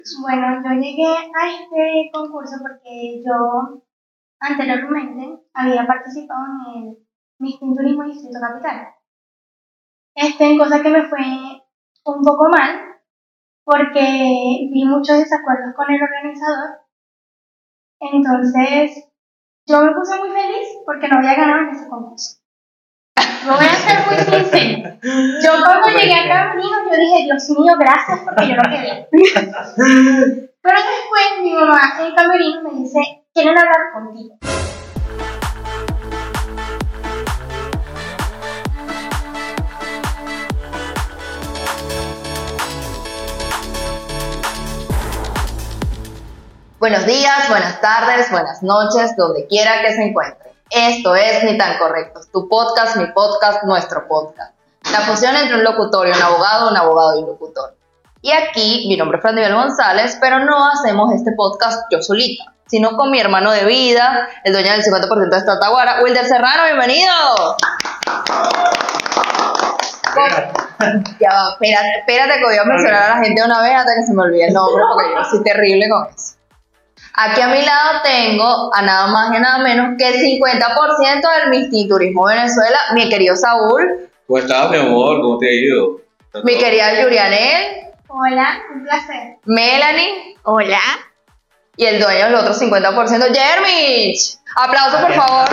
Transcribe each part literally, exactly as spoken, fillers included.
Bueno, yo llegué a este concurso porque yo anteriormente había participado en el Miss Teen Turismo Distrito Capital. Este, en cosa que me fue un poco mal porque vi muchos desacuerdos con el organizador. Entonces, yo me puse muy feliz porque no había ganado en ese concurso. Lo voy a ser muy sincera. Yo cuando llegué a Camerino, yo dije, Dios mío, gracias porque yo no quedé. Pero después mi mamá en Camerino me dice, quieren hablar contigo. Buenos días, buenas tardes, buenas noches, donde quiera que se encuentren. Esto es Ni Tan Correctos, tu podcast, mi podcast, nuestro podcast. La fusión entre un locutor y un abogado, un abogado y un locutor. Y aquí, mi nombre es Fran Nivel González, pero no hacemos este podcast yo solita, sino con mi hermano de vida, el dueño del cincuenta por ciento de esta Taguara, Wilder Serrano, bienvenido. Ya va, espérate, espérate que voy a mencionar a la gente una vez hasta que se me olvide el nombre, porque yo soy terrible con eso. Aquí a mi lado tengo a nada más y nada menos que el cincuenta por ciento del Miss Teen Turismo Venezuela, mi querido Saúl. ¿Cómo estás, mi amor? ¿Cómo te ha ido? Mi querida Yurianel. Hola, un placer. Melanie. Hola. Y el dueño del otro cincuenta por ciento, Jermich. Aplausos, por favor.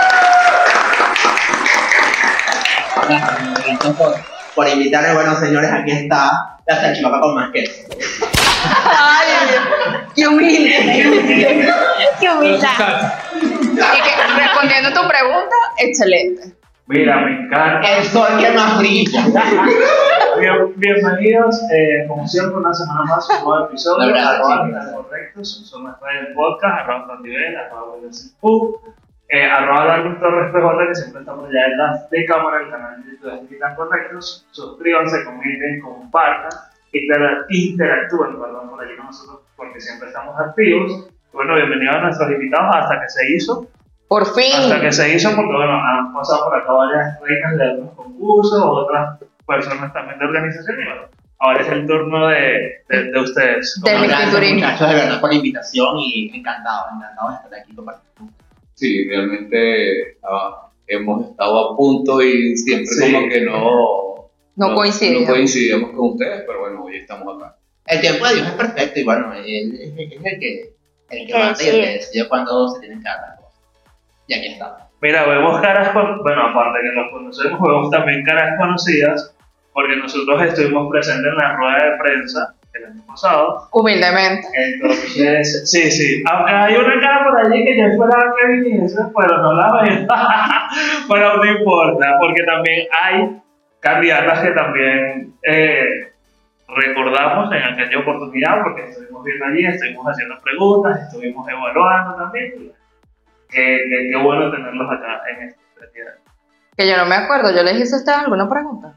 Gracias por, por invitarme. Bueno, señores, aquí está la salchipapa con más queso. Ay, qué humilde. Qué humildad. Y que, respondiendo a tu pregunta, excelente. Mira, me encanta. El sol que más brilla. Bien, bienvenidos, eh, como siempre, una semana más, un nuevo episodio. La verdad, Arroba sí. Ni Tan Correctos, son nuestras del podcast, arroba Fran Nivel, arroba Wildersenpu, eh, arroba Darwin Torres P J, que siempre estamos ya en las de cámara del canal de YouTube de Ni Tan Correctos. Suscríbanse, comenten, compartan, inter- interactúen, perdón, por allí con nosotros, porque siempre estamos activos. Bueno, bienvenidos a nuestros invitados hasta que se hizo. Por fin. Hasta que se hizo, porque bueno, han pasado por acá varias reinas de algunos concursos, otras personas también de organización, y bueno, ahora es el turno de, de, de ustedes. Del Miss Teen Gracias, Turismo. muchachos, de verdad, por la invitación y encantado, encantado de estar aquí compartiendo. Sí, realmente ah, hemos estado a punto y siempre Sí. como que no, No coincidimos. no coincidimos con ustedes, pero bueno, hoy estamos acá. El tiempo de Dios es perfecto y bueno, él es, es el que, el que manda y el que decide cuándo se tienen que dar las cosas. Y aquí está. Mira, vemos caras, con, bueno, aparte de que nos conocemos, vemos también caras conocidas, porque nosotros estuvimos presentes en la rueda de prensa el año pasado. Humildemente. Entonces, sí, sí, aunque hay una cara por allí que yo esperaba que viniese, pero no la veo. Pero no importa, porque también hay candidatas que también eh, recordamos en aquella oportunidad, porque estuvimos viendo allí, estuvimos haciendo preguntas, estuvimos evaluando también. Qué, qué, qué bueno tenerlos acá en esta actividad. Que yo no me acuerdo, yo les hice a ustedes alguna pregunta.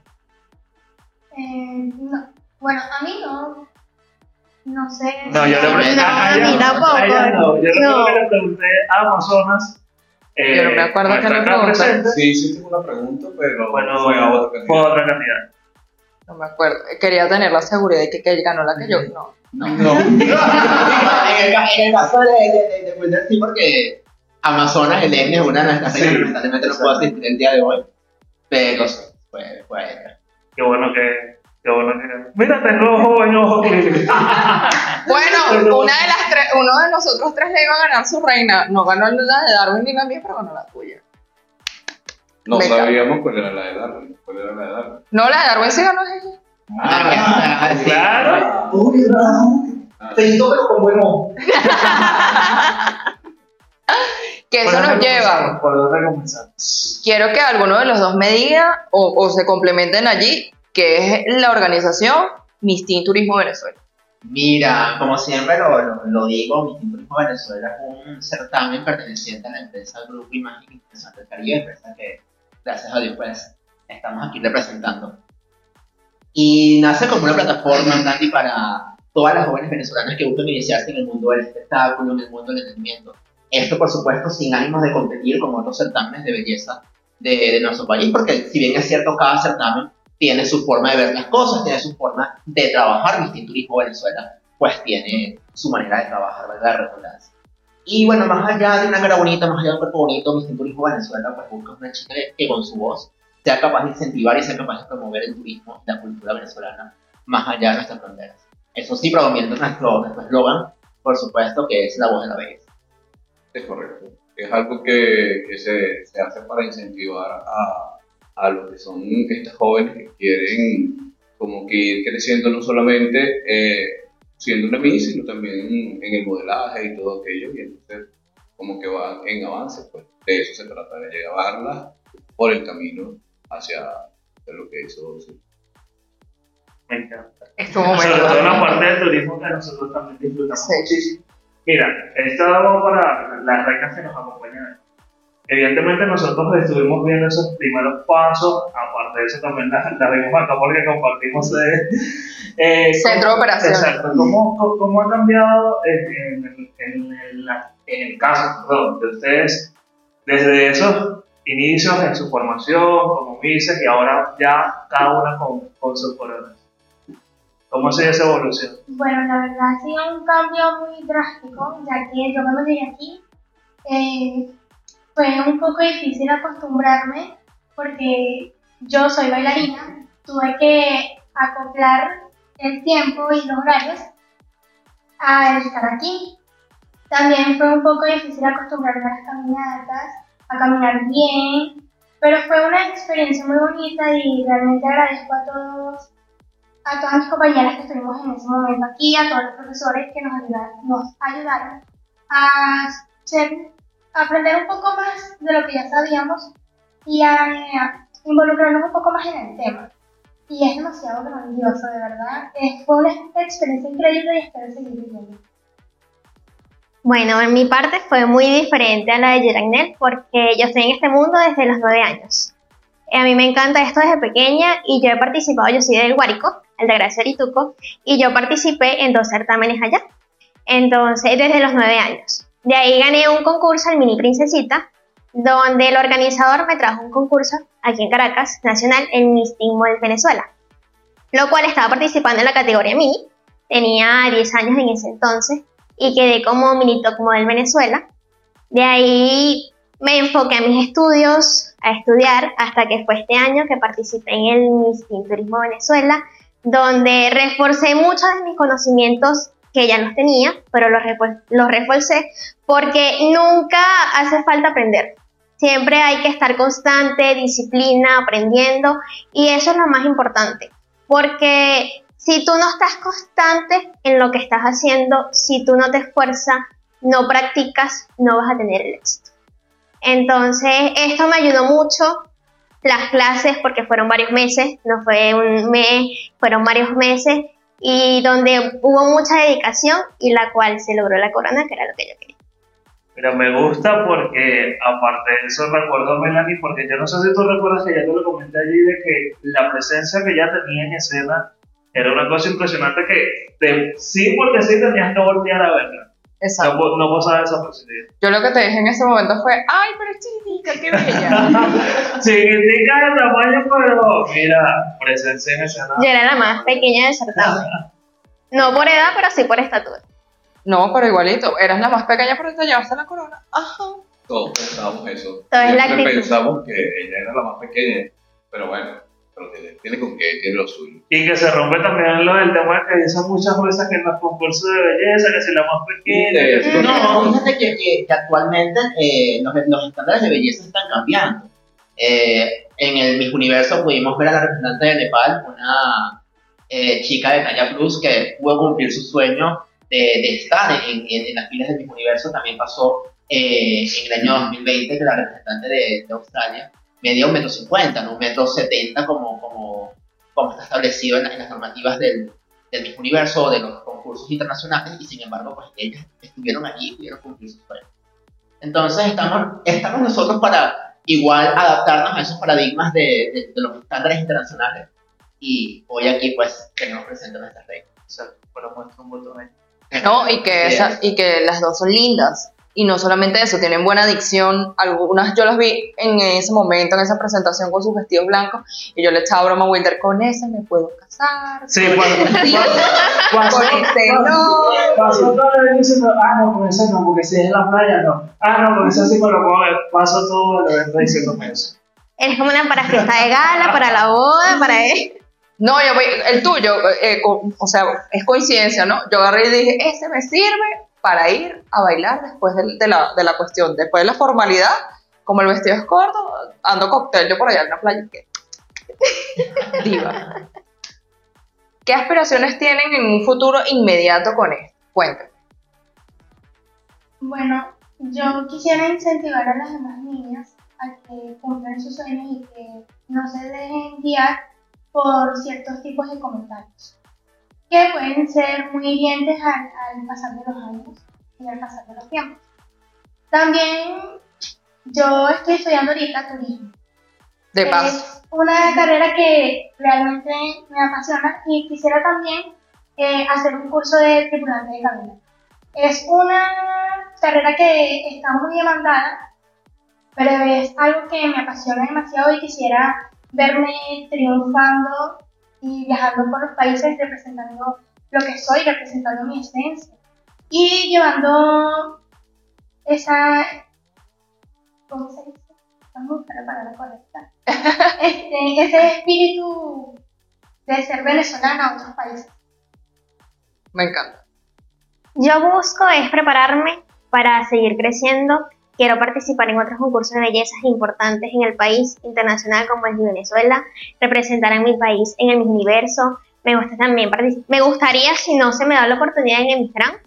Eh, no. Bueno, a mí no. No sé. No, yo le pregunté No, a a ella, mí tampoco. a ella no. Yo No. le pregunté a Amazonas. Eh, Yo no me acuerdo no que está le acá pregunté. presente. Sí, hiciste una pregunta, pero Bueno, fue a otro fue candidato. otra cantidad. No me acuerdo. Quería tener la seguridad de que, que él ganó la que yo. No. No. no. en, el, ca- en el caso de, de, de, de Wilder, sí, porque Amazonas, el N es una de nuestras Sí. reinas, lamentablemente no puedo asistir el día de hoy, pero sí, fue, fue ella. Qué bueno que. Qué bueno que. Mírate rojo, en ojo clínico. Bueno, una de las tres, uno de nosotros tres le iba a ganar su reina. No ganó la de Darwin ni la mía, pero ganó la tuya. No Me sabíamos cuál era la de Darwin. ¿Cuál era la de Darwin? No, la de Darwin sí ganó ella. Ah, sí. Claro. Uy, no. Ah, Feito, pero con buen ojo. Que eso ¿Por nos dónde lleva. comenzamos? ¿Por dónde comenzar? Quiero que alguno de los dos me diga o, o se complementen allí, que es la organización Miss Teen Turismo Venezuela. Mira, como siempre lo, lo, lo digo, Miss Teen Turismo Venezuela es un certamen perteneciente a la empresa Grupo Imagen Internacional del Caribe, empresa que, gracias a Dios, pues, estamos aquí representando. Y nace como una plataforma tanto para todas las jóvenes venezolanas que buscan iniciarse en el mundo del espectáculo, en el mundo del entretenimiento. Esto, por supuesto, sin ánimos de competir con otros certámenes de belleza de, de nuestro país, porque si bien es cierto, cada certamen tiene su forma de ver las cosas, tiene su forma de trabajar Miss Teen Turismo Venezuela. pues tiene su manera de trabajar, valga la redundancia. Y bueno, más allá de una cara bonita, más allá de un cuerpo bonito, Miss Teen Turismo Venezuela pues busca una chica que, que con su voz sea capaz de incentivar y sea capaz de promover el turismo y la cultura venezolana más allá de nuestras fronteras. Eso sí, promoviendo nuestro nuestro eslogan, por supuesto, que es la voz de la belleza. Es correcto. Es algo que, que se, se hace para incentivar a, a los que son estos jóvenes que quieren como que ir creciendo no solamente eh, siendo una Miss, sino también en el modelaje y todo aquello, y entonces como que va en avance, pues de eso se trata, de llevarla por el camino hacia, hacia lo que hizo. Sí. Me encanta. Estuvo Sobre bueno. todo la parte del turismo que nosotros también disfrutamos Sí. muchísimo. Mira, esto va para las reinas que nos acompañan. Evidentemente nosotros estuvimos viendo esos primeros pasos, aparte de eso también la, la vimos acá porque compartimos eh, eh, Centro de cómo- operaciones. Exacto, cómo, cómo, cómo ha cambiado en, en, el- en, el, en el caso perdón, de ustedes desde esos inicios en su formación como Misses y ahora ya cada una con, con su corona. ¿Cómo ha sido esa evolución? Bueno, la verdad ha sido un cambio muy drástico, ya que yo cuando llegué aquí eh, fue un poco difícil acostumbrarme porque yo soy bailarina, tuve que acoplar el tiempo y los horarios a estar aquí. También fue un poco difícil acostumbrarme a las caminatas, a caminar bien, pero fue una experiencia muy bonita y realmente agradezco a todos, a todas mis compañeras que estuvimos en ese momento aquí, a todos los profesores que nos ayudaron, nos ayudaron a ser, a aprender un poco más de lo que ya sabíamos y a, a involucrarnos un poco más en el tema. Y es demasiado grandioso, de verdad. Eh, fue una experiencia increíble y espero seguir viviendo. Bueno, en mi parte fue muy diferente a la de Yerainel porque yo estoy en este mundo desde los nueve años. A mí me encanta esto desde pequeña y yo he participado, yo soy del Guárico, el de Gracia Arituco, y yo participé en dos certámenes allá. Entonces, desde los nueve años. De ahí gané un concurso, el Mini Princesita, donde el organizador me trajo un concurso aquí en Caracas, nacional, en Miss Teen Model Venezuela, lo cual estaba participando en la categoría Mini, tenía diez años en ese entonces, y quedé como Mini Top Model Venezuela. De ahí me enfoqué a mis estudios, a estudiar, hasta que fue este año que participé en el Miss Teen Turismo Venezuela, donde reforcé muchos de mis conocimientos que ya los tenía, pero los, refu- los reforcé porque nunca hace falta aprender. Siempre hay que estar constante, disciplina, aprendiendo, y eso es lo más importante, porque si tú no estás constante en lo que estás haciendo, si tú no te esfuerzas, no practicas, no vas a tener el éxito. Entonces, esto me ayudó mucho, las clases, porque fueron varios meses, no fue un mes, fueron varios meses, y donde hubo mucha dedicación y la cual se logró la corona, que era lo que yo quería. Pero me gusta porque, aparte de eso, recuerdo a Melanie, porque yo no sé si tú recuerdas que ya te lo comenté allí, de que la presencia que ella tenía en escena era una cosa impresionante que de, sí porque sí tenías que voltear a verla. Exacto. No, no pasaba desapercibida. Yo lo que te dije en ese momento fue, ay, pero es chiquitica, qué bella. Chiquitica de tamaño, pero mira, presencia en escena. Yo era la más pequeña del certamen. No por edad, pero sí por estatura. No, pero igualito, eras la más pequeña, pero te llevaste la corona. Ajá. Todos pensábamos eso. Todo es la Siempre actitud. pensamos que ella era la más pequeña, pero bueno, pero tiene, tiene con qué, tiene lo suyo. Y que se rompe también lo del tema que dicen muchas veces que en los concursos de belleza, que si la más pequeña, que si No, fíjate que, que, que actualmente eh, los, los estándares de belleza están cambiando. Eh, en el Miss Universo pudimos ver a la representante de Nepal, una eh, chica de talla plus que pudo cumplir su sueño de, de estar en, en, en las filas del Miss Universo. También pasó eh, en el año dos mil veinte que la representante de, de Australia medía un metro cincuenta, no un metro setenta como, como, como está establecido en, la- en las normativas del, del Miss Universo o de los concursos internacionales, y sin embargo pues ellas estuvieron allí y pudieron cumplir sus sueños. Entonces estamos, estamos nosotros para igual adaptarnos a esos paradigmas de, de, de los estándares internacionales, y hoy aquí pues tenemos presente nuestras reglas. Exacto, pero muestra un botón ahí. No, y que, Sí, esa, y que las dos son lindas. Y no solamente eso, tienen buena dicción. Algunas yo las vi en ese momento, en esa presentación con sus vestidos blancos, y yo le echaba broma a Wilder, con ese me puedo casar. Sí, con cuando, este sí, cuando, con este no. pasó todo el evento diciendo, ah, no, con ese no, porque si es en la playa, no. Ah, no, con ese sí me lo puedo ver. Paso todo el evento diciéndome eso. Eres como una para fiesta de gala, para la voda, para él. No, yo voy, el tuyo, eh, co- o sea, es coincidencia, ¿no? Yo agarré y dije, este me sirve para ir a bailar después de, de, la, de la cuestión, después de la formalidad, como el vestido es corto, ando cóctel yo por allá en la playa. ¿Qué? Diva. ¿Qué aspiraciones tienen en un futuro inmediato con esto? Cuéntame. Bueno, yo quisiera incentivar a las demás niñas a que cumplan sus sueños y que no se dejen guiar por ciertos tipos de comentarios que pueden ser muy hirientes al, al pasar de los años y al pasar de los tiempos. También yo estoy estudiando ahorita turismo. De paso. Es una carrera que realmente me apasiona y quisiera también eh, hacer un curso de tripulante de cabina. Es una carrera que está muy demandada, pero es algo que me apasiona demasiado y quisiera verme triunfando y viajando por los países representando lo que soy, representando mi esencia y llevando esa, ¿cómo se dice? Vamos a buscar la palabra correcta. Este, ese espíritu de ser venezolana a otros países. Me encanta. Yo busco es prepararme para seguir creciendo. Quiero participar en otros concursos de bellezas importantes en el país internacional como el de Venezuela, representar a mi país en el Miss Universo. Me gusta también particip- me gustaría, si no se me da la oportunidad, en el Miss Grand.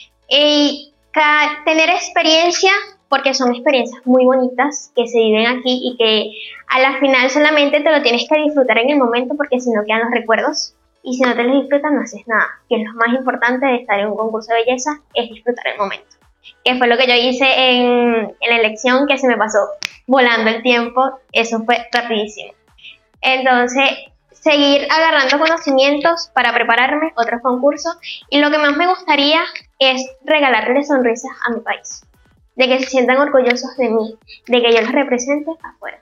Y ca- tener experiencia, porque son experiencias muy bonitas que se viven aquí y que a la final solamente te lo tienes que disfrutar en el momento, porque si no quedan los recuerdos. Y si no te los disfrutas, no haces nada. Que es lo más importante de estar en un concurso de belleza, es disfrutar el momento. Que fue lo que yo hice en, en la elección, que se me pasó volando el tiempo. Eso fue rapidísimo. Entonces, seguir agarrando conocimientos para prepararme otros concursos. Y lo que más me gustaría es regalarle sonrisas a mi país. De que se sientan orgullosos de mí, de que yo los represente afuera.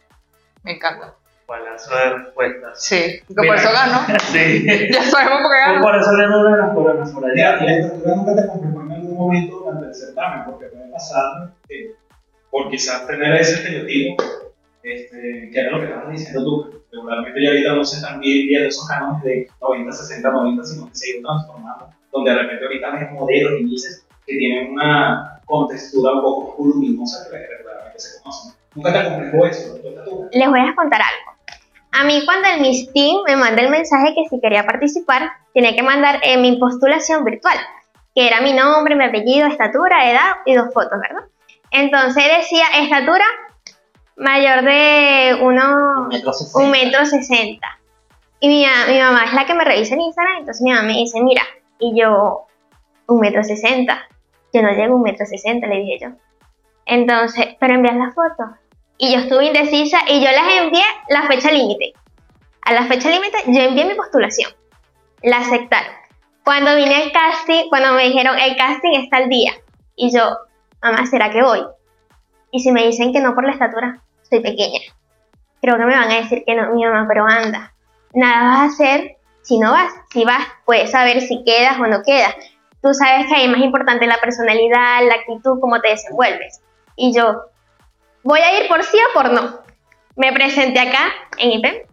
Me encanta. Balazo de respuestas. Sí, que por Mira. eso ganó. Sí. Ya sabemos por qué ganó. Por eso le doy las coronas por allá. Mira, y la estatura nunca te complicó en algún momento durante el certamen, porque puede pasar que, por quizás tener ese estereotipo, este, que era lo que estabas diciendo tú, regularmente ya ahorita no se están bien viendo esos cánones de noventa, sesenta, noventa, sino que se han ido transformando, donde de repente ahorita ves modelos y dices que tienen una contextura un poco voluminosa que regularmente se conocen. Nunca te complejó eso, tu estatura. Les voy a contar algo. A mí cuando el Miss Team me manda el mensaje que si quería participar, tenía que mandar eh, mi postulación virtual, que era mi nombre, mi apellido, estatura, edad y dos fotos, ¿verdad? Entonces decía estatura mayor de uno, Un metro sesenta. un metro sesenta. Y mi, mi mamá es la que me revisa en Instagram, entonces mi mamá me dice, mira, y yo, un metro sesenta. Yo no llego a un metro sesenta, le dije yo. Entonces, pero envías las fotos. Y yo estuve indecisa y yo las envié la fecha límite. A la fecha límite yo envié mi postulación. La aceptaron. Cuando vine al casting, cuando me dijeron el casting está al día. Y yo, mamá, ¿será que voy? Y si me dicen que no por la estatura, soy pequeña. Creo que me van a decir que no, mi mamá, pero anda. Nada vas a hacer si no vas. Si vas, puedes saber si quedas o no quedas. Tú sabes que ahí es más importante la personalidad, la actitud, cómo te desenvuelves. Y yo, voy a ir por sí o por no. Me presenté acá en I P E M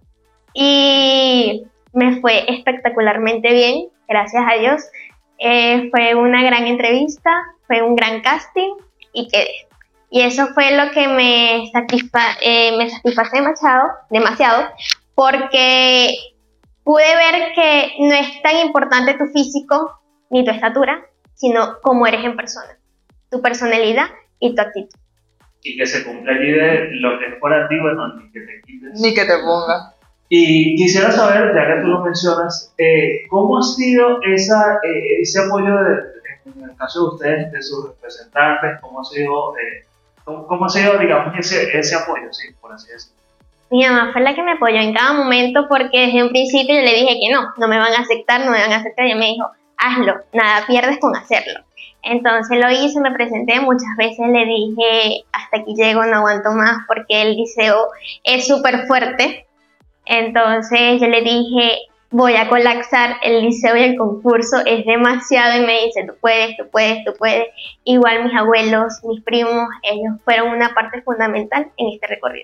y me fue espectacularmente bien, gracias a Dios. Eh, fue una gran entrevista, fue un gran casting y quedé. Y eso fue lo que me, satisfa eh, me satisface demasiado, demasiado, porque pude ver que no es tan importante tu físico ni tu estatura, sino cómo eres en persona, tu personalidad y tu actitud. Y que se cumpla allí de lo que es por ti, bueno, ni que te quites. Ni que te ponga. Y quisiera saber, ya que tú lo mencionas, eh, ¿cómo ha sido esa, eh, ese apoyo, de, en el caso de ustedes, de sus representantes? ¿Cómo ha sido, eh, cómo, cómo ha sido digamos, ese, ese apoyo, sí, por así decirlo? Mi mamá fue la que me apoyó en cada momento porque desde un principio yo le dije que no, no me van a aceptar, no me van a aceptar. Y ella me dijo, hazlo, nada pierdes con hacerlo. Entonces lo hice, me presenté, muchas veces le dije, hasta aquí llego, no aguanto más, porque el liceo es súper fuerte. Entonces yo le dije, voy a colapsar el liceo y el concurso, es demasiado, y me dice, tú puedes, tú puedes, tú puedes. Igual mis abuelos, mis primos, ellos fueron una parte fundamental en este recorrido.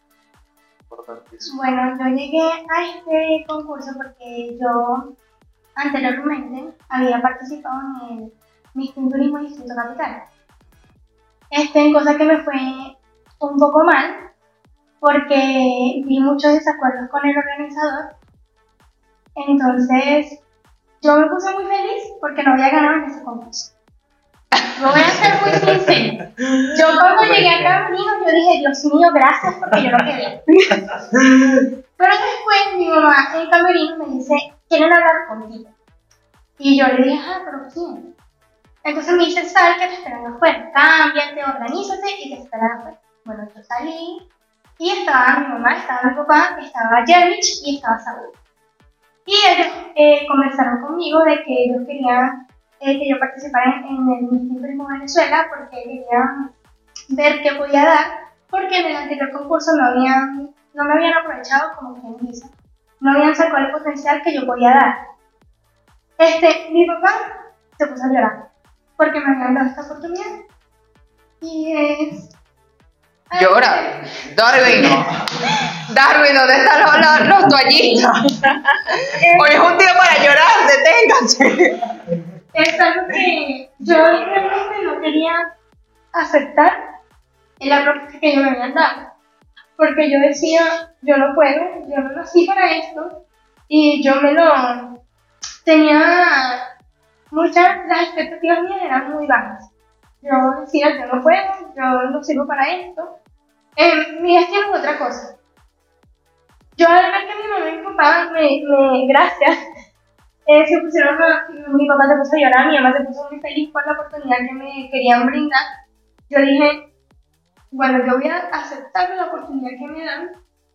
Bueno, yo llegué a este concurso porque yo anteriormente había participado en el Miss Turismo Distrito Capital. Este, en cosa que me fue un poco mal, porque vi muchos desacuerdos con el organizador. Entonces, yo me puse muy feliz porque no había ganado en ese concurso. Lo voy a ser muy sincera. Yo cuando llegué a Camerino, yo dije, Dios mío, gracias porque yo no quedé. Pero después mi mamá en Camerino me dice, quieren hablar contigo. Y yo le dije, ah, pero ¿quién? Entonces me dice, sal que te esperan afuera, cámbiate, organízate y te esperan afuera. Bueno, yo salí y estaba mi mamá, estaba mi papá, estaba Jermich y estaba Saúl. Y ellos eh, conversaron conmigo de que ellos querían eh, que yo participara en, en el Miss Turismo Venezuela porque querían ver qué podía dar, porque en el anterior concurso no, habían, no me habían aprovechado como quien dice, no habían sacado el potencial que yo podía dar. Este, mi papá se puso a llorar porque me habían dado esta oportunidad y es... Llora. Darwin. Darwin, ¿dónde están los, los, los toallitas? Hoy es un día para llorar, deténganse. Es algo que yo realmente no quería aceptar en la propuesta que ellos me habían dado. Porque yo decía, yo no puedo, yo no nací para esto. Y yo me lo... tenía... muchas, las expectativas mías eran muy bajas. Yo decía, yo no puedo, yo no sirvo para esto. Eh, mi destino es otra cosa. Yo al ver que mi mamá y mi papá, me, me, gracias, eh, se pusieron a, mi papá se puso a llorar, mi mamá se puso muy feliz por la oportunidad que me querían brindar. Yo dije, bueno, yo voy a aceptar la oportunidad que me dan.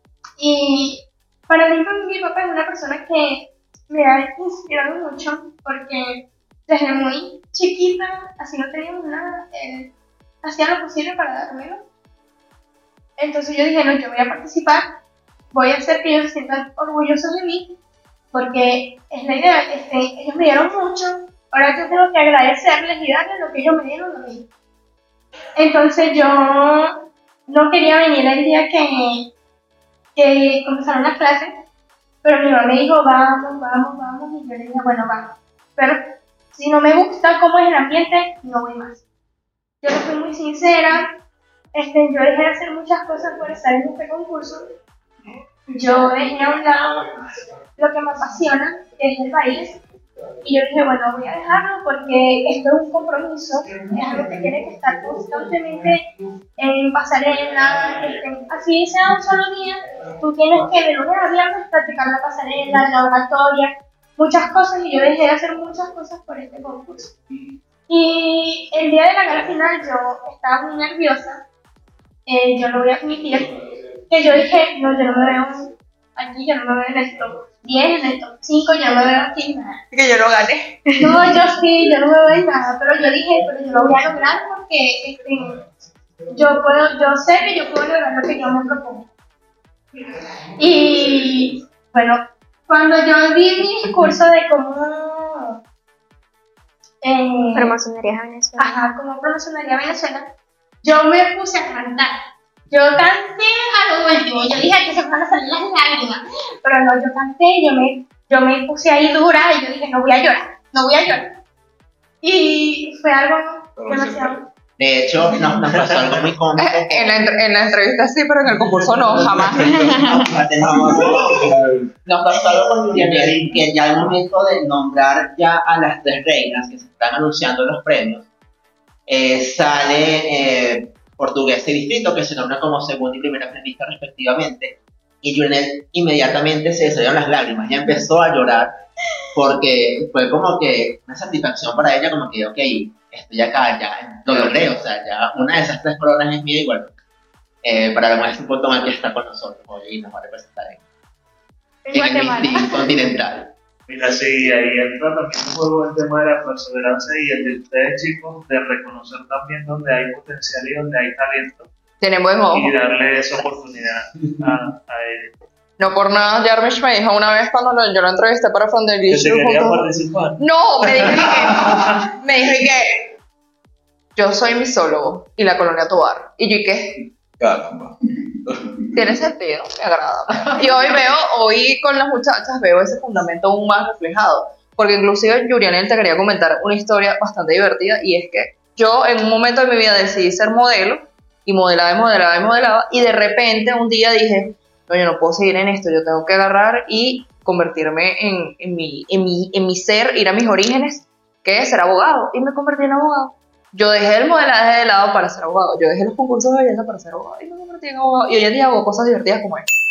Y para mí, mi papá es una persona que me ha inspirado mucho, porque desde muy chiquita, así no teníamos nada, él hacía lo posible para dármelo. Entonces yo dije, no, yo voy a participar, voy a hacer que ellos se sientan orgullosos de mí, porque es la idea, este, ellos me dieron mucho, ahora yo tengo que agradecerles y darles lo que ellos me dieron a mí. Entonces yo no quería venir el día que, que comenzaron las clases, pero mi mamá me dijo, vamos, vamos, vamos, y yo le dije, bueno, vamos. Pero si no me gusta cómo es el ambiente, no voy más. Yo no fui muy sincera, este, yo dejé de hacer muchas cosas por estar en este concurso. Yo dejé a un lado lo que me apasiona, que es el baile, y yo dije, bueno, voy a dejarlo porque esto es un compromiso, es algo que tiene que estar constantemente en pasarela, este, así sea un solo día, tú tienes que de lunes a viernes practicar la pasarela, la oratoria, muchas cosas, y yo dejé de hacer muchas cosas por este concurso. Y el día de la gala final yo estaba muy nerviosa, eh, yo lo voy a admitir, que yo dije, no, yo no me veo aquí, yo no me veo en el top diez, en el top cinco, yo no me veo aquí en nada. Que yo no gané. No, yo sí, yo no me veo en nada, pero yo dije, pero yo lo voy a lograr porque este, yo, puedo, yo sé que yo puedo lograr lo que yo me propongo. Y bueno, cuando yo di mi discurso de cómo eh, Promocionarías a Venezuela. Ajá, cómo promocionaría Venezuela, yo me puse a cantar. Yo canté a lo último, yo dije que se van a salir las lágrimas, pero no, yo canté, yo me, yo me puse ahí dura y yo dije, no voy a llorar, no voy a llorar. Y fue algo demasiado... De hecho, nos, nos pasó algo muy cómico. En la, entre- en la entrevista sí, pero en el concurso no, jamás. Nos pasó algo con Yaniel, que ya al momento de nombrar ya a las tres reinas que se están anunciando los premios, eh, sale eh, Portuguesa y Distrito, que se nombra como segunda y primera finalista respectivamente, y Yaniel inmediatamente se le salieron las lágrimas, ya empezó a llorar, porque fue como que una satisfacción para ella, como que, ok, estoy acá, ya lo logré, o sea, ya una de esas tres coronas es mía, y bueno, eh, para la muestra un punto más que está con nosotros hoy y nos va a representar en, En en el Guatemala. Miss Continental. Mira, sí, ahí entra también un juego el tema de la perseverancia y el de ustedes, chicos, de reconocer también donde hay potencial y donde hay talento Tienen buen ojo. y darle esa oportunidad a, a ellos. No por nada, Jarmish me dijo una vez cuando lo- yo lo entrevisté para Que Foundation. te quería juntos- participar. No, me dijo que, me dijo que yo soy misólogo y la colonia Tobar. Y yo, ¿y qué? Caramba. Tiene sentido, me agrada. Y hoy veo, hoy con las muchachas veo ese fundamento aún más reflejado. Porque inclusive, Yurianel, te quería comentar una historia bastante divertida y es que yo en un momento de mi vida decidí ser modelo y modelaba y modelaba y modelaba y de repente un día dije, no, yo no puedo seguir en esto, yo tengo que agarrar y convertirme en, en, mi, en, mi, en mi ser, ir a mis orígenes, que es ser abogado. Y me convertí en abogado. Yo dejé el modelaje de lado para ser abogado. Yo dejé los concursos de belleza para ser abogado. Y me convertí en abogado. Y hoy en día hago cosas divertidas como esta.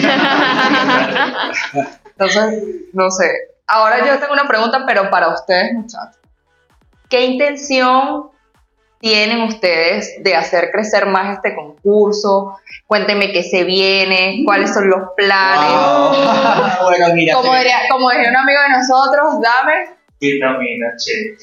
Entonces, no sé. Ahora yo tengo una pregunta, pero para ustedes, muchachos. ¿Qué intención tienen ustedes de hacer crecer más este concurso? Cuéntenme qué se viene, cuáles son los planes. Wow. Bueno, mira. Como te- diría, como diría un amigo de nosotros, dame. Vitamina, che.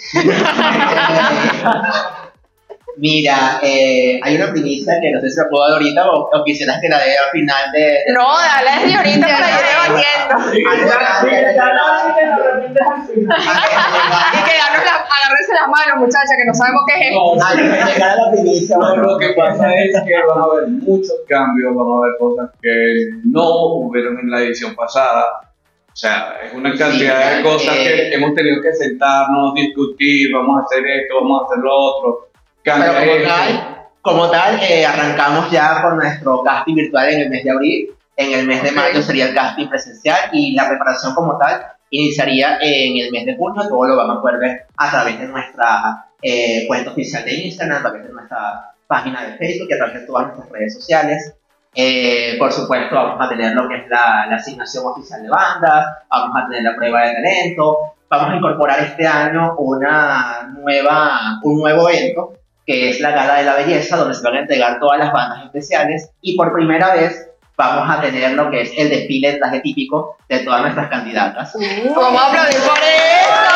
Mira, eh, hay una primicia que no sé si la puedo dar ahorita o, o quisieras que la dé al final de... de- No, dale desde ahorita para ir debatiendo. Al final de- Y que darnos la, agárrense las manos, muchachas, que no sabemos qué es esto. Antes de llegar a la primicia, No, bueno, lo que pasa es que van a haber muchos cambios, van a haber cosas que no hubieron en la edición pasada. O sea, es una cantidad Sí, de cosas eh, que hemos tenido que sentarnos, discutir, vamos a hacer esto, vamos a hacer lo otro. Cambia pero como esto. tal, como tal eh, arrancamos ya con nuestro casting virtual en el mes de abril. En el mes de Ok. mayo sería el casting presencial y la preparación como tal iniciaría en el mes de junio. Todo lo van a poder ver a través de nuestra eh, cuenta oficial de Instagram, a través de nuestra página de Facebook y a través de todas nuestras redes sociales. Eh, por supuesto, vamos a tener lo que es la, la asignación oficial de bandas, vamos a tener la prueba de talento, vamos a incorporar este año una nueva, un nuevo evento que es la Gala de la Belleza, donde se van a entregar todas las bandas especiales y por primera vez vamos a tener lo que es el desfile de traje típico de todas nuestras candidatas. Vamos a aplaudir por eso.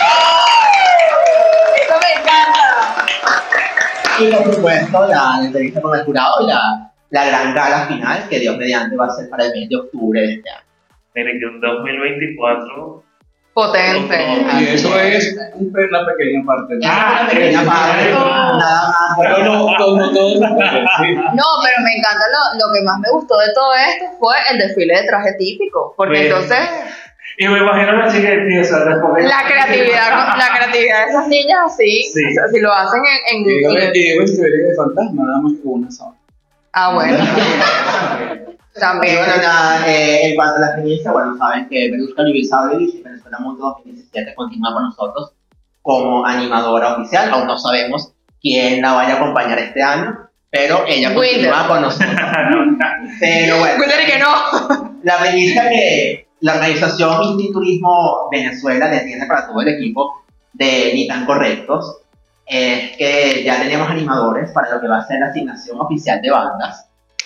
Eso me encanta. Y por supuesto, la entrevista con el jurado y la, la gran gala final, que Dios mediante va a ser para el mes de octubre de este año. Miren que un dos mil veinticuatro. Potente. Y eso es un- una pequeña parte. Ah, una pequeña parte, nada más. Pero no, no, no todos. Sí. No, pero me encanta lo, lo que más me gustó de todo esto fue el desfile de traje típico. Porque Bien. entonces Y me imagino la chica de ti, o sea, después de- la creatividad, la creatividad de esas niñas así, Sí. o sea, si lo hacen en, en, Y en- dígame, y dígame si vería de fantasma, nada más que una sola. ah bueno, Y también. bueno, nada, eh, en cuanto a la experiencia, bueno, saben que Venuska Universal y Venezuela Mundo dos mil diecisiete continúa con nosotros como animadora oficial. Aún no sabemos quién la vaya a acompañar este año, pero ella Winter. continúa con nosotros. Pero bueno, Cuéntale que no. la premisa que la organización Inti Turismo Venezuela le tiene para todo el equipo de Ni Tan Correctos es que ya tenemos animadores para lo que va a ser la asignación oficial de bandas.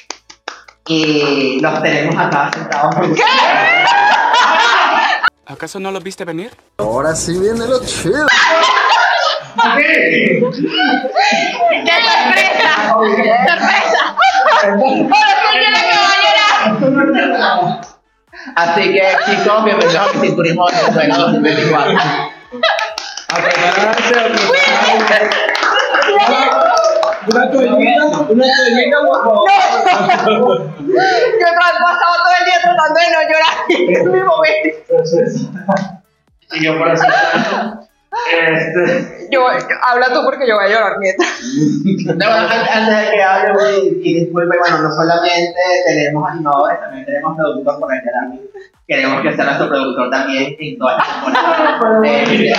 Y los tenemos acá sentados. ¿Acaso no lo viste venir? Ahora sí viene lo chido. ¡Qué sorpresa! ¡Sorpresa! ¡Ahora sí tiene que bañar! Así que, chicos, bienvenidos a Inti Turismo Venezuela dos mil veinticuatro. A prepararse, a prepararse. Una toallita, una toallita, por favor. Yo he pasado todo el día tratando de no llorar en mi momento. Y yo por eso. Este. Yo, yo- habla tú porque yo voy a llorar mientras. No, antes, antes de que hable, y, y disculpe, bueno, no solamente tenemos animadores, también tenemos productores por el canal. Queremos que sea nuestro productor también en todas las temporadas. Eh, Mira,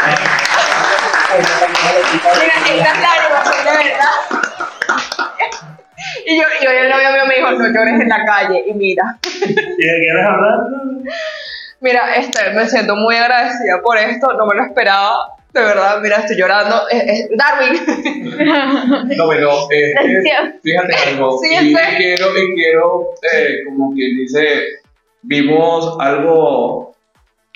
estas lágrimas son de verdad. Y yo, y hoy el novio mío me dijo, no llores en la calle. Y mira, ¿Y de qué eres hablando? mira, este, me siento muy agradecida por esto, no me lo esperaba. De verdad, mira, estoy llorando. Es, es- Darwin. No, pero eh, eh, fíjate algo. Sí, y sé. quiero, y quiero eh, como quien dice, vimos algo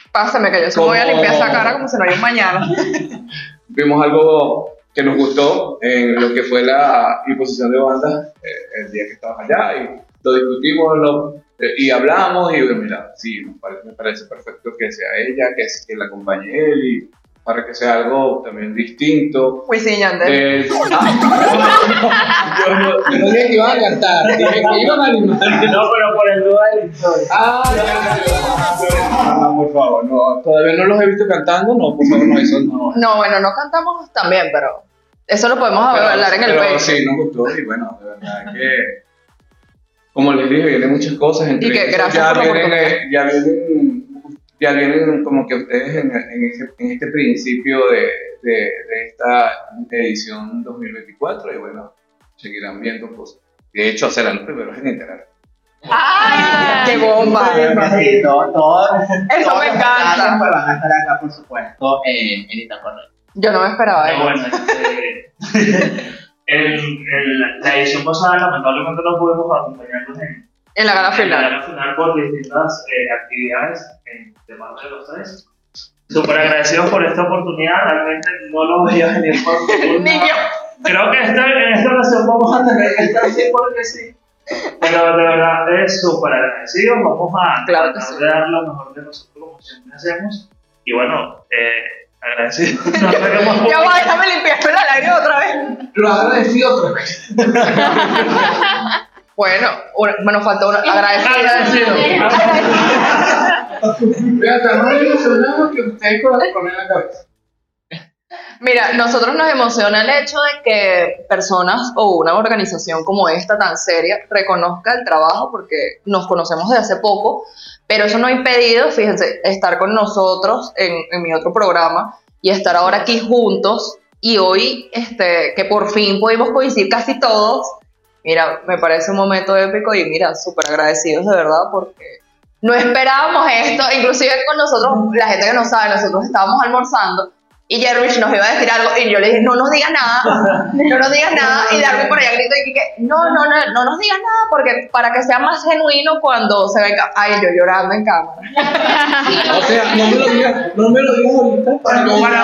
Pásame que yo sí me voy a limpiar esa cara como si no hay un mañana. Vimos algo que nos gustó en lo que fue la imposición de bandas eh, el día que estabas allá y lo discutimos lo, eh, y hablamos y bueno, mira, sí, me parece, me parece perfecto que sea ella, que, que la acompañe él y para que sea algo también distinto. Wisin y Yandel. Eh, ah, yo, no, yo no dije que iban a cantar, dije que iban a animar. No, pero por el dúo de la historia. Ah, ya, ya, ya. Por favor, no, todavía no los he visto cantando, no, por favor, no, eso no. No, bueno, no cantamos también, pero eso lo podemos Pero- hablar en el pero pecho. sí, nos gustó y bueno, de verdad que, como les dije, vienen muchas cosas. Entre Y que esas gracias ya por la vienen, oportunidad. eh, ya vienen, ya vienen como que ustedes en, en, ese- en este principio de, de, de esta edición dos mil veinticuatro y bueno, seguirán viendo cosas. De hecho, serán los primeros en enterar. ¡Ay! ¡Qué bomba! Sí, todo, todo, Eso todos me los encanta. detalles, pues, van a estar acá, por supuesto, en, en Ni Tan Correcto. Yo no me esperaba Pero eso. bueno, este, el, el, la edición pasada lamentablemente no pudimos acompañarnos en, En la gala en la final. gala final por distintas eh, actividades en, de parte de los tres. Súper agradecidos por esta oportunidad, realmente no lo veía venir por ningún Ni lado. yo. Creo que esta, en esta ocasión vamos a tener que estar sí porque sí. Pero de verdad es súper agradecidos, vamos a Claro que tratar sí. de dar lo mejor de nosotros como siempre hacemos. Y bueno, eh, agradecidos. No sé qué más Ya va, déjame limpiar el aire otra vez. Lo agradecido otra vez. Bueno, una, bueno, faltó una. Agradecido. Mira, estamos más emocionados que ustedes con la con la cabeza. Mira, nosotros nos emociona el hecho de que personas o una organización como esta tan seria reconozca el trabajo porque nos conocemos de hace poco, pero eso no ha impedido, fíjense, estar con nosotros en, en mi otro programa y estar ahora aquí juntos y hoy este, que por fin pudimos coincidir casi todos. Mira, me parece un momento épico y mira, súper agradecidos de verdad porque no esperábamos esto, inclusive con nosotros, la gente que no sabe, nosotros estábamos almorzando y Jerwich nos iba a decir algo y yo le dije, no nos digas nada, no nos digas nada y Darwin por allá gritó y que no, no, no, no nos digas nada porque para que sea más genuino cuando se venga, ay, yo llorando en cámara. O sea, no me lo digas, no me lo digas ahorita para no Para-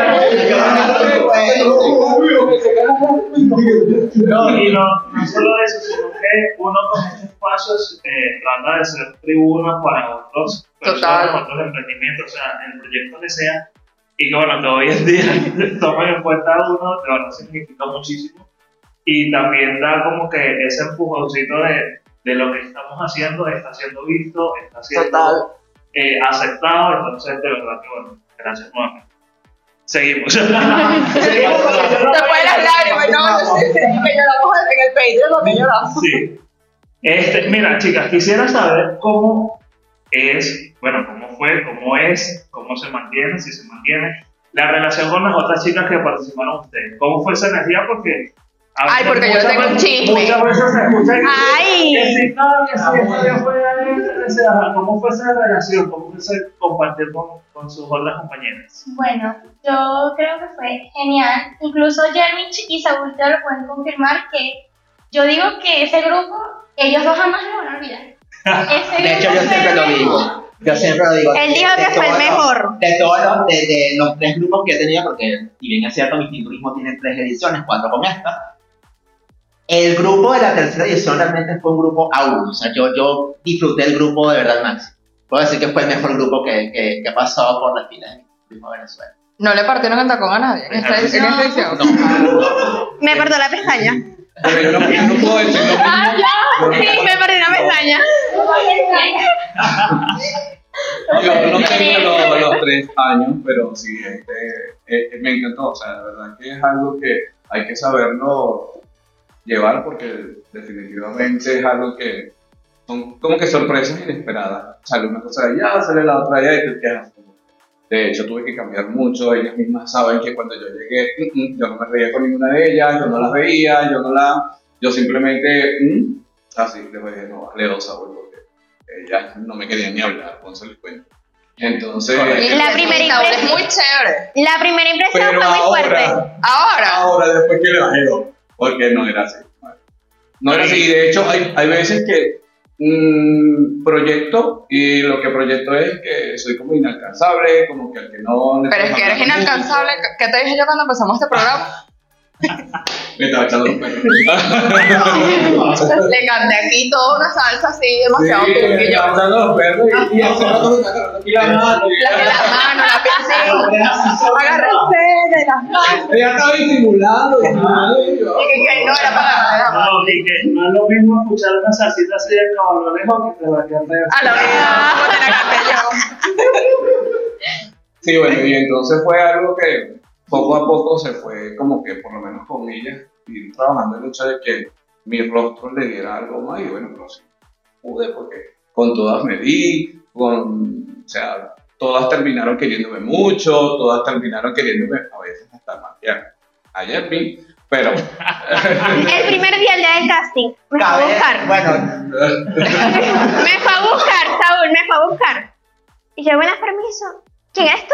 No, y no, no solo eso, sino que uno con estos espacios eh, trata de ser tribuna para otros personas, Total. otros emprendimientos, o sea, el proyecto que sea, y que bueno, que hoy en día tomen en cuenta uno, de verdad significa muchísimo, y también da como que ese empujoncito de, de lo que estamos haciendo, está siendo visto, está siendo Total. eh, aceptado, entonces de verdad que bueno, gracias nuevamente. Seguimos. Seguimos. Te fue las lágrimas, no, sí, sí, que lloramos en el Patreon donde lloramos. Sí. Este, mira, chicas, quisiera saber cómo es, bueno, cómo fue, cómo es, cómo se mantiene, si se mantiene, la relación con las otras chicas que participaron ustedes. ¿Cómo fue esa energía? Porque. a Ay, veces porque yo muchas tengo un veces- chisme. Muchas veces se escucha que, Ay. que sí, no, que sí, eso ya fue ahí, que sea, ¿cómo fue esa relación? ¿Cómo fue ese compartir con, con sus otras compañeras? Bueno, yo creo que fue genial. Incluso Jermich y Saúl te lo pueden confirmar que yo digo que ese grupo, ellos dos jamás lo van a olvidar. Ese De hecho, grupo yo fue siempre lo el digo. mejor. Yo siempre lo digo. Él dijo De que fue el todos los- mejor. De todos los, de, de los tres grupos que he tenido, porque si bien es cierto, mi turismo tiene tres ediciones, cuatro con esta. El grupo de la tercera edición realmente fue un grupo a uno. O sea, yo, yo disfruté el grupo de verdad máximo. Puedo decir que fue el mejor grupo que, que, que ha pasado por las filas de mi turismo Venezuela. No le partieron el tacón a nadie en esta, en esta edición. Me partió la pestaña. Pero yo no, yo no puedo decir lo mismo. Yo no- Sí, me partió una pestaña. Yo no tengo los, los tres años, pero sí, este, eh, me encantó. O sea, la verdad que es algo que hay que saberlo llevar porque definitivamente es algo que son como que sorpresas inesperadas. Sale una cosa de allá, sale la otra de allá y te quedas como- De hecho, tuve que cambiar mucho. Ellas mismas saben que cuando yo llegué, mm, mm, yo no me reía con ninguna de ellas, yo no las veía, yo no la... Yo simplemente, mm, así, después dije, no, vale dos abuelos, porque ellas no me querían ni hablar, pónganse el cuento. Entonces... La primera Saúl es impresión- muy chévere. La primera impresión Pero fue muy fuerte. ahora, Ahora, ahora después que le bajé dos, porque no era así. No era así, y de hecho hay, hay veces que mm, proyecto, y lo que proyecto es que soy como inalcanzable, como que al que no... le Pero es puedo que eres mandar inalcanzable. mucho. ¿Qué te dije yo cuando empezamos este programa? Me estaba echando los perros. Le canté aquí toda una salsa así, demasiado Sí, me turbia. estaba echando los perros y, y hace rato me está agarrando aquí la mano. La de las manos, la pincel. Agárrense de las manos. Ella estaba disimulando, disimulando y yo... Y que, que no era para agarrar la mano. No, y que no es lo mismo escuchar una salsita así de cabronejo que te la cante. A la vida, como te la canté yo. Sí, bueno, y entonces fue algo que poco a poco se fue como que por lo menos con ella ir trabajando el hecho de que mi rostro le diera algo más y bueno, pero sí pude porque con todas me di, con, o sea, todas terminaron queriéndome mucho, todas terminaron queriéndome a veces hasta maquillar. Ayer vi, pero... El primer día, el día del casting, me fue a Cabe- buscar. Bueno, Me fue a buscar, Saúl, me fue a buscar. Y yo, buenas, permiso. ¿Quién eres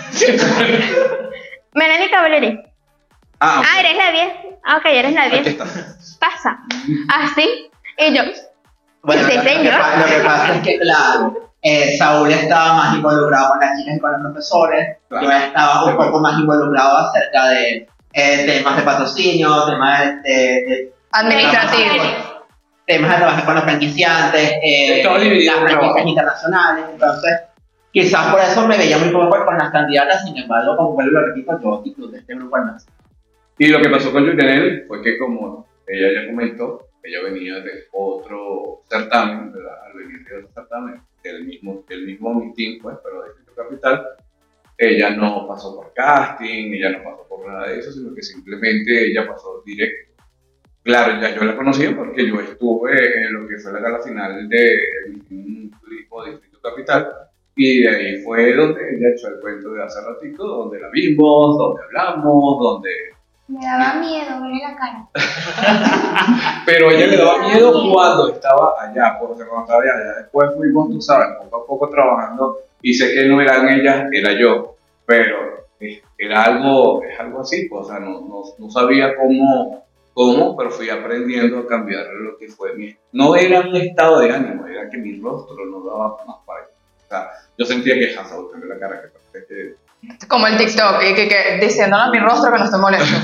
tú? Melanie Cavalieri. ah, Ah, eres la diez. Ah, ok, eres la aquí diez. está. Pasa. Así. Y yo, bueno, ¿Este lo, que, señor? pa- lo que pasa es que, claro, eh, Saúl estaba más involucrado con las chicas y con los profesores. Claro. Yo estaba un poco más involucrado acerca de eh, temas de patrocinio, temas de, de, de Administrativo. temas de trabajar con los franquiciantes, eh, Estaba dividido las el franquicias trabajo. internacionales. Entonces, quizás por eso me veía muy poco con las candidatas. Sin embargo, como vuelvo y repito, yo disfruté este grupo al máximo. Y lo que pasó con Julianel fue que como ella ya comentó, ella venía de otro certamen, ¿verdad? Al venir de otro certamen, del mismo, del mismo meeting, pues, pero de Distrito Capital, ella no pasó por casting, ella no pasó por nada de eso, sino que simplemente ella pasó directo. Claro, ya yo la conocía porque yo estuve en lo que fue la gala final del meeting turismo de Distrito Capital, y de ahí fue donde ella echó el cuento de hace ratito, donde la vimos, donde hablamos, donde... Me daba miedo verle la cara. Pero a ella le daba miedo cuando estaba allá, porque cuando estaba allá, después fuimos, tú sabes, poco a poco trabajando, y sé que no eran ellas, era yo, pero eh, era algo, es algo así, pues, o sea, no, no, no sabía cómo, cómo, pero fui aprendiendo a cambiar lo que fue mi, no era un estado de ánimo, era que mi rostro no daba más para allá. O sea, yo sentía que Hansa buscando la cara, que parece que... Como el TikTok, y que, que diciéndole a mi rostro que no estoy molesto.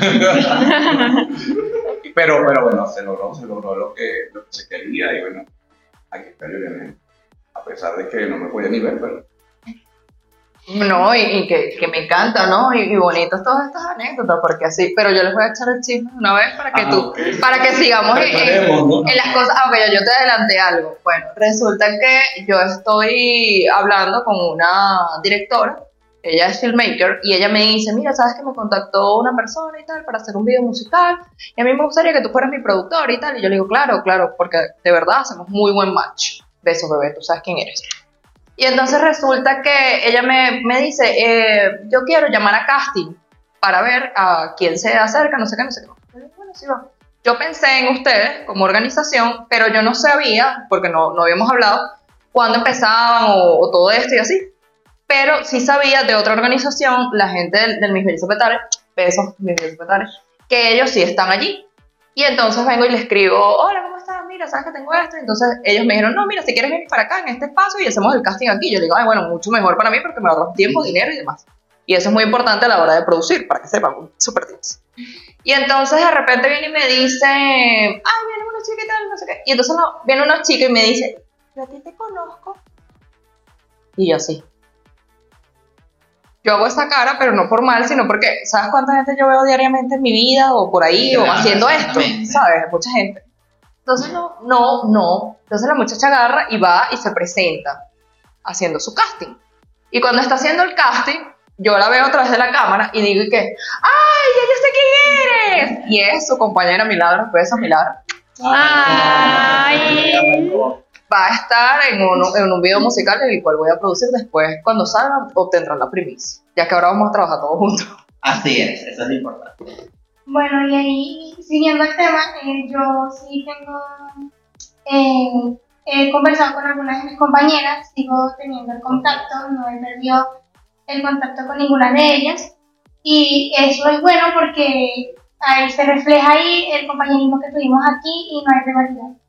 pero, pero bueno, se logró, se logró lo que, lo que se quería, y bueno, aquí está Juliana, a pesar de que no me podía ni ver, pero... No, y, y que, que me encanta, ¿no? Y, y bonitas todas estas anécdotas, porque así, pero yo les voy a echar el chisme una vez para que Ah, tú, okay. para que sigamos en, en, Preparemos, ¿no? en las cosas, aunque yo, yo te adelanté algo. Bueno, resulta que yo estoy hablando con una directora, ella es filmmaker, y ella me dice, mira, sabes que me contactó una persona y tal para hacer un video musical, y a mí me gustaría que tú fueras mi productor y tal, y yo le digo, claro, claro, porque de verdad hacemos muy buen match. Besos, bebé, tú sabes quién eres. Y entonces resulta que ella me, me dice, eh, yo quiero llamar a casting para ver a quién se acerca, no sé qué, no sé qué. Yo digo, bueno, sí va. Yo pensé en ustedes como organización, pero yo no sabía, porque no, no habíamos hablado, cuándo empezaban o, o todo esto y así. Pero sí sabía de otra organización, la gente del, del Mis Bellos Petales, besos, Mis Bellos Petales, que ellos sí están allí. Y entonces vengo y le escribo, hola, ¿cómo estás? Mira, ¿sabes que tengo esto? Y entonces ellos me dijeron, no, mira, si quieres venir para acá, en este espacio, y hacemos el casting aquí. Yo le digo, ay, bueno, mucho mejor para mí porque me ahorras tiempo, dinero y demás. Y eso es muy importante a la hora de producir, para que sepan, súper tips. Y entonces de repente viene y me dice, ay, viene una chica y tal, no sé qué. Y entonces no, viene una chica y me dice, yo a ti te conozco. Y yo así. Yo hago esa cara, pero no por mal, sino porque, ¿sabes cuánta gente yo veo diariamente en mi vida? O por ahí, o haciendo esto, ¿sabes? Mucha gente. Entonces, no, no, no. Entonces la muchacha agarra y va y se presenta haciendo su casting. Y cuando está haciendo el casting, yo la veo a través de la cámara y digo que, ¡ay, ya yo sé quién eres! Y es su compañera Milagros, besos Milagros. Ay. Va a estar en un, en un video musical el cual voy a producir después. Cuando salga, obtendrán la primicia. Ya que ahora vamos a trabajar todos juntos. Así es, eso es lo importante. Bueno, y ahí, siguiendo el tema, eh, yo sí tengo, eh, he conversado con algunas de mis compañeras, sigo teniendo el contacto, no he perdido el contacto con ninguna de ellas, y eso es bueno porque ahí se refleja ahí el compañerismo que tuvimos aquí y no hay rivalidad.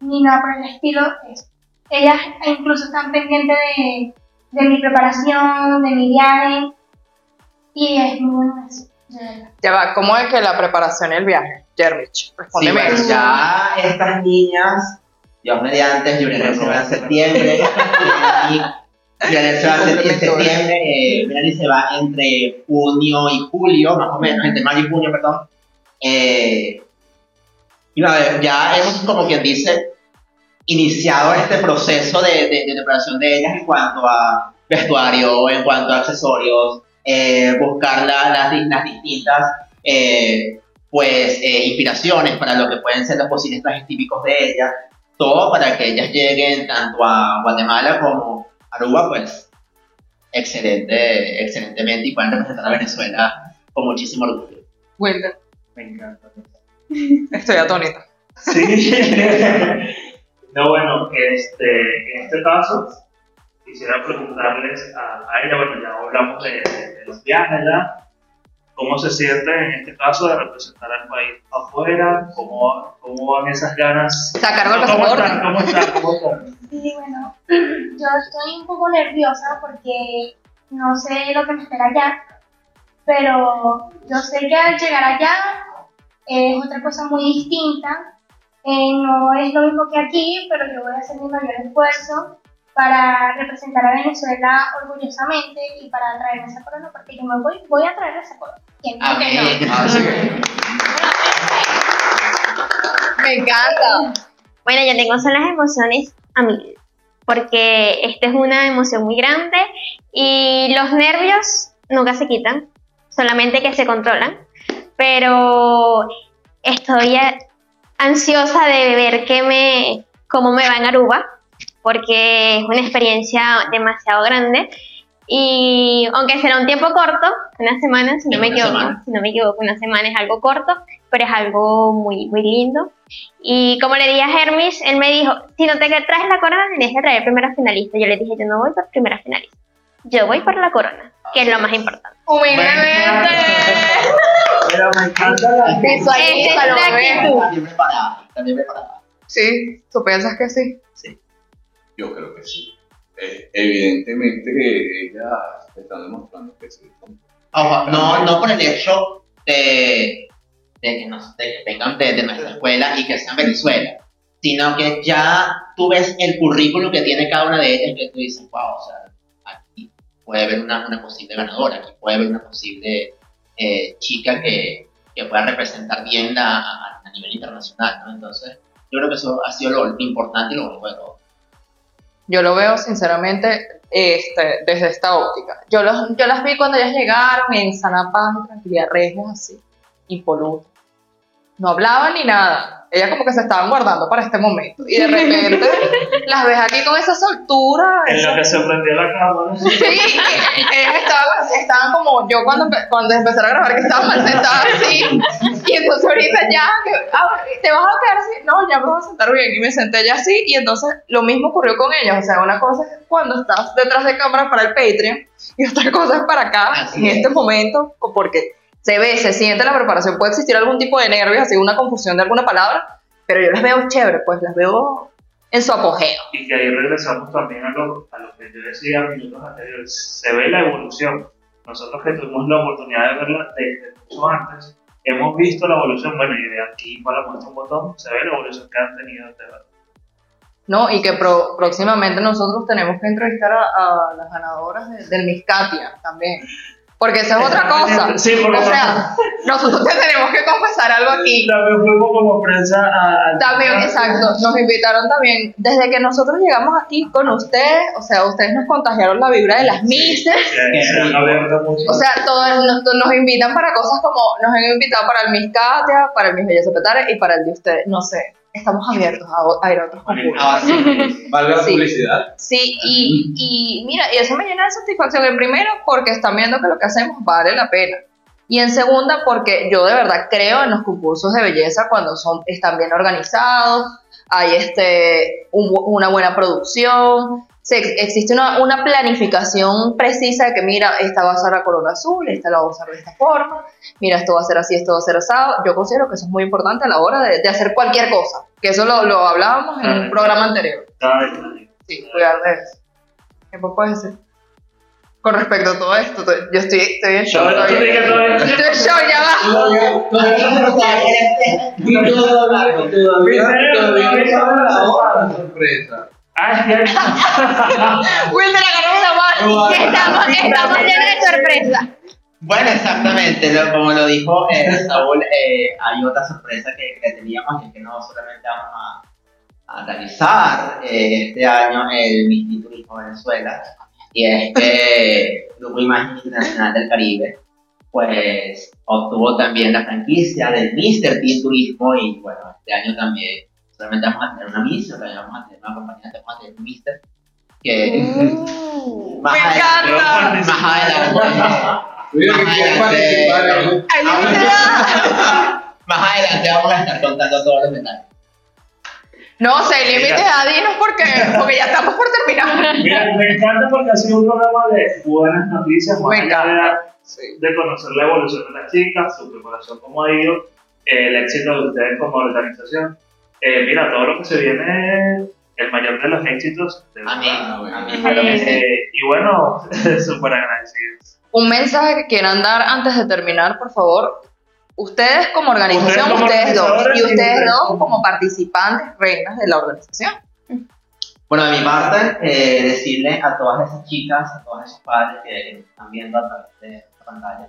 ni nada por el estilo. Es- ellas incluso están pendientes de, de mi preparación, de mi viaje, y es muy bueno eso, de verdad. Ya va, ¿cómo es que la preparación y el viaje? Jermich, Sí, respóndeme bueno, eso. ya estas niñas, Dios mediante, Juliana se va en septiembre, y Juliana se va en en septiembre, eh, Melanie se va entre junio y julio, más o menos, entre mayo y junio, perdón. Eh, y a ver, ya hemos, como quien dice, iniciado este proceso de, de, de preparación de ellas en cuanto a vestuario, en cuanto a accesorios, eh, buscar la- las, di- las distintas eh, pues, eh, inspiraciones para lo que pueden ser los posibles trajes típicos de ellas, todo para que ellas lleguen tanto a Guatemala como a Aruba, pues excelente, excelentemente, y puedan representar a Venezuela con muchísimo orgullo. Wilder, Me encanta. estoy atónita. Sí. No, bueno, este, en este caso, quisiera preguntarles a, a ella, bueno, ya hablamos de, de, de los viajes ya, ¿cómo se siente en este caso de representar al país afuera? ¿Cómo, cómo van esas ganas? ¿Está a cargo el ¿Cómo pasaporte? están? ¿Cómo están? ¿Cómo están? Sí, bueno, yo estoy un poco nerviosa porque no sé lo que me espera allá, pero yo sé que al llegar allá es otra cosa muy distinta. Eh, no es lo mismo que aquí, pero yo voy a hacer mi mayor esfuerzo para representar a Venezuela orgullosamente y para traer esa corona, porque yo me voy, voy a traer esa corona. ¿Quién dijo que no? Amén. Así que, Me encanta. Bueno, yo tengo son las emociones a mil, porque esta es una emoción muy grande y los nervios nunca se quitan, solamente que se controlan, pero estoy a- ansiosa de ver qué me, cómo me va en Aruba, porque es una experiencia demasiado grande y aunque será un tiempo corto, una semana, si no Es me una equivoco, semana. si no me equivoco, una semana es algo corto, pero es algo muy, muy lindo. Y como le dije a Hermes, él me dijo, si no te traes la corona, tienes que traer primera finalista. Yo le dije, yo no voy por primera finalista, yo voy por la corona, que es lo más importante. Humildemente. Pero me encanta la Visualízalo, Esta es la bebé. actitud. También preparada, también preparada. Sí, ¿tú piensas que sí? yo creo que sí. Eh, evidentemente que ellas están demostrando que sí. Ojo, no, no por el hecho de, de, que, nos, de que vengan de, de nuestra escuela y que sean Venezuela, sino que ya tú ves el currículum que tiene cada una de ellas y que tú dices, wow, o sea, aquí puede haber una, una posible ganadora, aquí puede haber una posible eh, chica que, que pueda representar bien la, a, a nivel internacional, ¿no? Entonces, yo creo que eso ha sido lo importante y lo bonito de todo. Yo lo veo sinceramente este, desde esta óptica. Yo, los, yo las vi cuando ellas llegaron en sana paz y tranquilidad, regias así, impolutas. No hablaban ni nada. Ellas como que se estaban guardando para este momento. Y de repente las ves aquí con esa soltura. en esa- lo que se prendió la cámara. Sí, ellas estaban, estaban como yo cuando, empe- cuando empezaron a grabar, que estaban mal sentadas así. Y entonces ahorita ya, que, ah, ¿te vas a quedar así? No, ya me voy a sentar bien. Y me senté ya así. Y entonces lo mismo ocurrió con ellas. O sea, una cosa es cuando estás detrás de cámara para el Patreon y otra cosa es para acá, Así en es. este momento, porque se ve, se siente la preparación. Puede existir algún tipo de nervios, así una confusión de alguna palabra, pero yo las veo chévere, pues las veo en su apogeo. Y que ahí regresamos también a lo, a lo que yo decía en minutos anteriores. Se ve la evolución. Nosotros que tuvimos la oportunidad de verla desde mucho antes, hemos visto la evolución. Bueno, y de aquí para muestra un botón, se ve la evolución que han tenido de verdad. ¿No? Y que pro- próximamente nosotros tenemos que entrevistar a, a las ganadoras de- del Miss Katia también. Porque esa es otra cosa. Sí, porque O sea, nosotros te tenemos que confesar algo aquí. también fuimos como prensa a... a- También, exacto, nos invitaron también, desde que nosotros llegamos aquí con ustedes, o sea, ustedes nos contagiaron la vibra de las misses, Se, se han abierto mucho. o sea, todos nos, nos invitan para cosas como, nos han invitado para el Miss Katia, para el Miss Belleza Petare y para el de ustedes, no sé, estamos abiertos a, o- a ir a otros concursos. Ah, sí. Valga la Sí. publicidad. Sí, y, y mira, y eso me llena de satisfacción en primero porque están viendo que lo que hacemos vale la pena. Y en segunda porque yo de verdad creo en los concursos de belleza cuando son, están bien organizados, hay este, un bu- una buena producción se, existe una, una planificación precisa de que, mira, esta va a ser la color azul, esta la va a usar de esta forma, mira, esto va a ser así, esto va a ser asado. Yo considero que eso es muy importante a la hora de, de hacer cualquier cosa, que eso lo, lo hablábamos en un programa anterior. Sí, cuidar de eso. ¿Qué me puedes decir? Con respecto a todo esto, yo estoy, estoy en shock. Yo estoy en shock, ya va. Sorpresa. Ah, es que... Wilder, agarramos la mano. Estamos, estamos llenos de sorpresa. Bueno, exactamente, lo- como lo dijo eh, Saúl, eh, hay otra sorpresa que, que teníamos y es que no solamente vamos a, a realizar eh, este año el Miss Turismo Venezuela, y es que el Grupo Imagen Internacional del Caribe pues obtuvo también la franquicia del míster Team Turismo, y bueno, este año también solamente vamos a tener una Miss, sino que vamos a tener una compañía, vamos a tener un míster que Uh, más me adelante, encanta. más adelante Mira que quiere participar. ¿no? Ay, Wilder. más adelante vamos a estar contando todos los detalles. No sé, límites a dinos porque, porque ya estamos por terminar. Mira, me encanta porque ha sido un programa de buenas noticias, más Me allá encanta. de, de conocer la evolución de las chicas, su preparación, cómo ha ido, eh, el éxito de ustedes como organización. Eh, mira, todo lo que se viene, el mayor de los éxitos. De Amén. bueno. Amén. Claro que sí. Y bueno, súper agradecidos. Un mensaje que quieran dar antes de terminar, por favor. Ustedes como organización, Ustedes como ustedes dos, organizadores y y ustedes ustedes dos como- como participantes, reinas de la organización. Bueno, de mi parte, eh, decirle a todas esas chicas, a todos esos padres que están viendo a través de esta pantalla,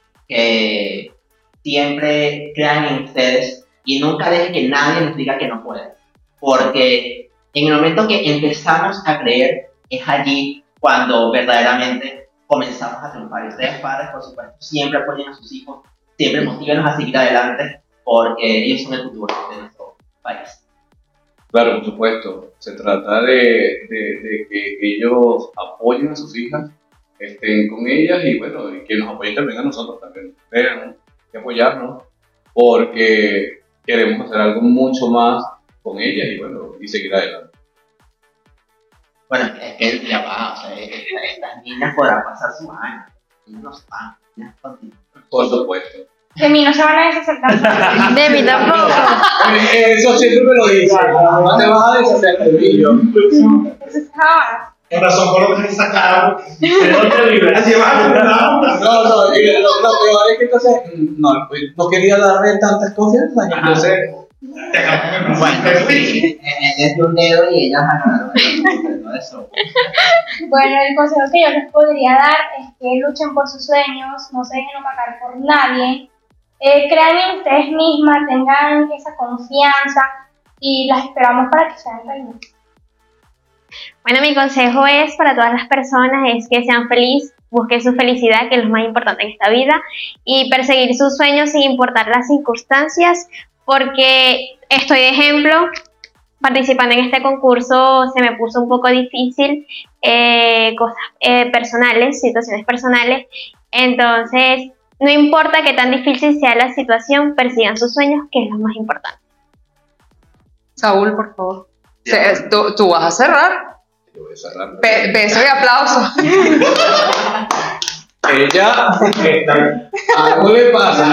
que siempre crean en ustedes y nunca dejen que nadie les diga que no pueden. Porque en el momento que empezamos a creer, es allí cuando verdaderamente comenzamos a triunfar. Y ustedes, padres, por supuesto, siempre apoyen a sus hijos, siempre motívenlos a seguir adelante, porque ellos son el futuro de nuestro país. Claro, por supuesto. Se trata de, de, de que ellos apoyen a sus hijas, estén con ellas y bueno, y que nos apoyen también a nosotros también. Vean, que apoyarnos, porque queremos hacer algo mucho más con ellas y bueno, y seguir adelante. Bueno, es que ya va, o sea, estas niñas podrán pasar sus años, ellas no se van, ellas continúan. Por supuesto. De mí no se van a deshacer tanto. De mí tampoco. Eso siempre me lo dice. No te vas a deshacer de mí, yo. Entonces, ahora, Con razón, por lo que se sacaron. ¿De dónde vives? Así vas a comprar una. No, no, y lo, lo peor es que entonces no, no quería darle tantas cosas, entonces Bueno, sí, él es de un dedo y ellas agarraron todo eso. bueno, el consejo que yo les podría dar es que luchen por sus sueños, no se dejen opacar por nadie, eh, crean en ustedes mismas, tengan esa confianza y las esperamos para que sean reinas. Bueno, mi consejo es para todas las personas es que sean felices, busquen su felicidad, que es lo más importante en esta vida, y perseguir sus sueños sin importar las circunstancias, porque estoy de ejemplo, participando en este concurso se me puso un poco difícil, eh, cosas eh, personales, situaciones personales, entonces no importa qué tan difícil sea la situación, persigan sus sueños, que es lo más importante. Saúl, por favor. Se- tú, tú vas a cerrar. yo voy a cerrar. Be- beso y aplauso. Ella, algo le pasa.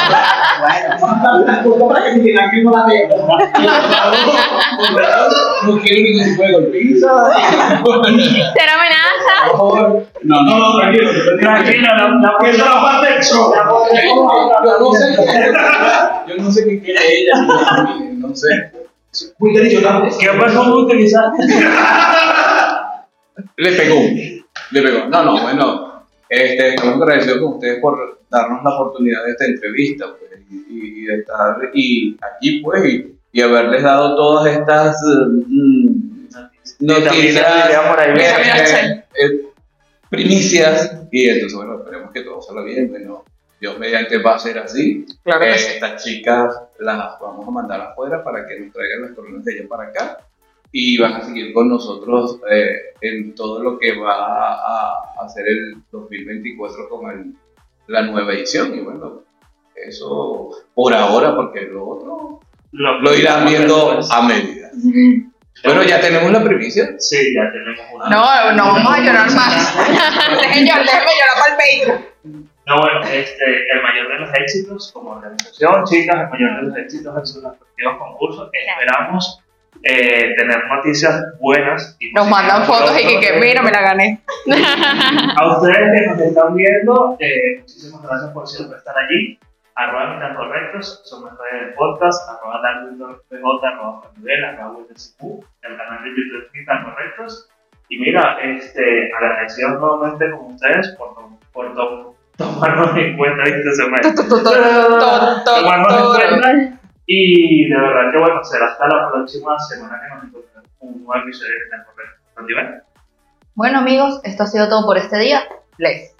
No quiero que se juegue el piso. ¿Será amenaza? Por favor. No, no, no, tranquilo. Tranquilo, la, la Que eso no parte del show. Yo no sé qué, yo no sé qué quiere ella. No sé. Muy delicioso. ¿Qué perfume utilizaste? Le pegó. Le pegó. No, no, bueno. Este, estamos agradecidos con ustedes por darnos la oportunidad de esta entrevista, pues, y, y de estar y aquí, pues, y, y haberles dado todas estas mm, noticias, por ahí. Mira, mira, eh, eh, primicias, y entonces, bueno, esperemos que todo salga bien. Bueno, Dios mediante va a ser así. Claro que Eh, sí. Estas chicas las vamos a mandar afuera para que nos traigan las coronas de ella para acá y van a seguir con nosotros eh, en todo lo que va a, a hacer el dos mil veinticuatro con el- la nueva edición. Y bueno, eso por ahora, porque lo otro Lo, lo irán viendo después. a medida. Bueno, ya tenemos la primicia. Sí, ya tenemos una. No, no vamos a llorar más. Déjenme llorar, déjenme llorar para el Patreon. No, bueno, este, el mayor de los éxitos como organización, chicas, el mayor de los éxitos en sus respectivos concursos. Esperamos eh, tener noticias buenas. Y Nos mandan fotos y que, que mira, me la gané. A ustedes que nos están viendo, eh, muchísimas gracias por siempre estar allí. Arroba Ni Tan Correctos, son las redes del podcast, arroba darwinpj, arroba Juanibel, arroba WTCQ, el canal de YouTube Ni Tan Correctos. Y mira, este, agradecidos nuevamente con ustedes por, por to- tomarnos en cuenta este semestre. Tomarnos en cuenta. Y de verdad que bueno, será hasta la próxima semana que nos encontremos con un nuevo episodio de Ni Tan Correctos. ¿Juanibel? Bueno, amigos, esto ha sido todo por este día. Bless.